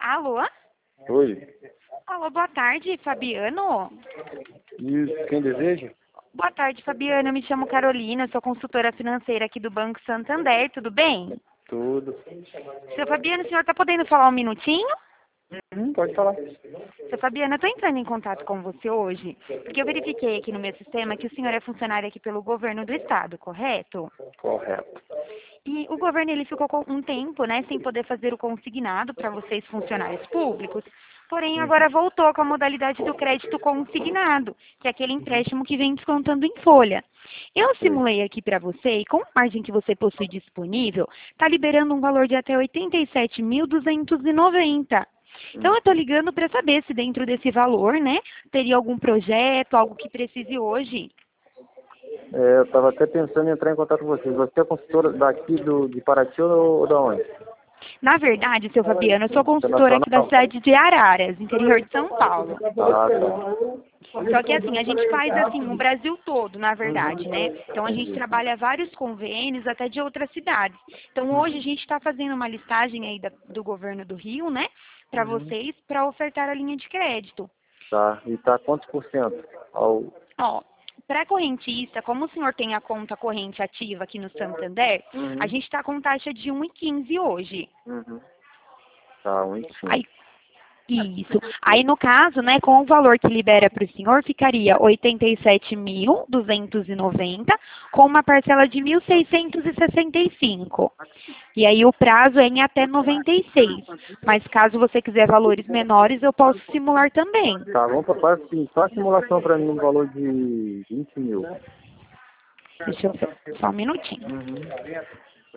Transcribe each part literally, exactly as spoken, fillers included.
Alô? Oi. Alô, boa tarde, Fabiano. Isso, quem deseja? Boa tarde, Fabiano. Eu me chamo Carolina, sou consultora financeira aqui do Banco Santander, tudo bem? Tudo. Seu Fabiano, o senhor está podendo falar um minutinho? Hum, pode falar. Seu Fabiano, eu estou entrando em contato com você hoje, porque eu verifiquei aqui no meu sistema que o senhor é funcionário aqui pelo governo do estado, correto? Correto. E o governo ele ficou com um tempo, né, sem poder fazer o consignado para vocês funcionários públicos. Porém, Uhum. agora voltou com a modalidade do crédito consignado, que é aquele empréstimo que vem descontando em folha. Eu Sim. simulei aqui para você, e com a margem que você possui disponível, está liberando um valor de até oitenta e sete mil duzentos e noventa. Então, eu estou ligando para saber se dentro desse valor, né, teria algum projeto, algo que precise hoje. É, eu estava até pensando em entrar em contato com vocês. Você é consultora daqui do, de Paraty ou, ou da onde? Na verdade, seu Fabiano, eu sou consultora aqui da Internacional. cidade de Araras, interior de São Paulo. Ah, tá. Só que assim, a gente faz assim o Brasil todo, na verdade, né? Uhum. Então a gente Entendi. trabalha vários convênios, até de outras cidades. Então hoje a gente está fazendo uma listagem aí da- do governo do Rio, né? Para Uhum. vocês, para ofertar a linha de crédito. Tá. E tá quantos por cento? Ao... Ó, para correntista, como o senhor tem a conta corrente ativa aqui no Santander, Uhum. a gente está com taxa de um e quinze hoje. Uhum. Tá, um e Aí, quinze. isso. Aí, no caso, né, com o valor que libera para o senhor, ficaria oitenta e sete mil duzentos e noventa, com uma parcela de mil seiscentos e sessenta e cinco. E aí o prazo é em até noventa e seis. Mas caso você quiser valores menores, eu posso simular também. Tá, vamos para faz, faz simulação para mim no valor de vinte mil. Deixa eu ver, só um minutinho. Uhum.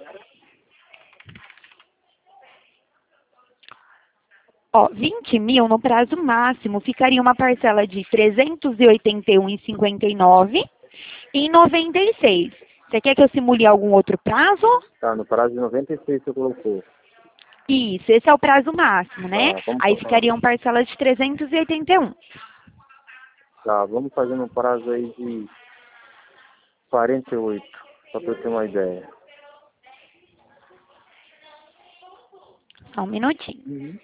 Ó, vinte mil no prazo máximo, ficaria uma parcela de trezentos e oitenta e um vírgula cinquenta e nove em noventa e seis. Você quer que eu simule algum outro prazo? Tá, no prazo de noventa e seis você colocou. Isso, esse é o prazo máximo, né? Tá, vamos, Aí ficaria uma parcela de trezentos e oitenta e um. tá, vamos fazer no prazo aí de quarenta e oito, só para eu ter uma ideia. Só um minutinho. Uhum.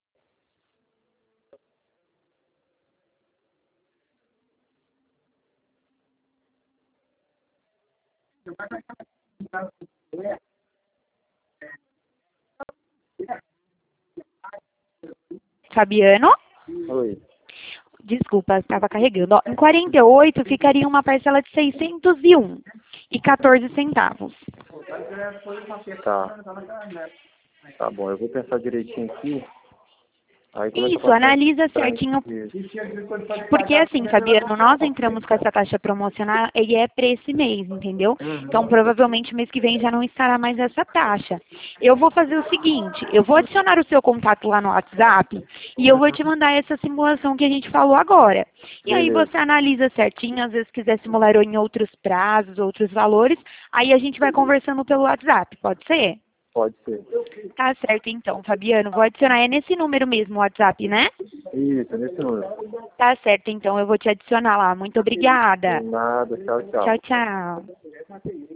Fabiano? Oi. Desculpa, estava carregando. Ó, em quarenta e oito ficaria uma parcela de seiscentos e um e quatorze centavos. Tá. Tá bom, eu vou pensar direitinho aqui. Aí começa a Isso, passar analisa pra certinho. gente. Porque assim, Fabiano, nós entramos com essa taxa promocional e é para esse mês, entendeu? Então, provavelmente, mês que vem já não estará mais essa taxa. Eu vou fazer o seguinte, eu vou adicionar o seu contato lá no WhatsApp e eu vou te mandar essa simulação que a gente falou agora. E aí Beleza. você analisa certinho, às vezes quiser simular em outros prazos, outros valores, aí a gente vai conversando pelo WhatsApp, pode ser? Pode ser. Tá certo, então, Fabiano. Vou adicionar. É nesse número mesmo o WhatsApp, né? Isso, nesse número. Tá certo, então. Eu vou te adicionar lá. Muito obrigada. Nada, tchau, tchau. Tchau, tchau.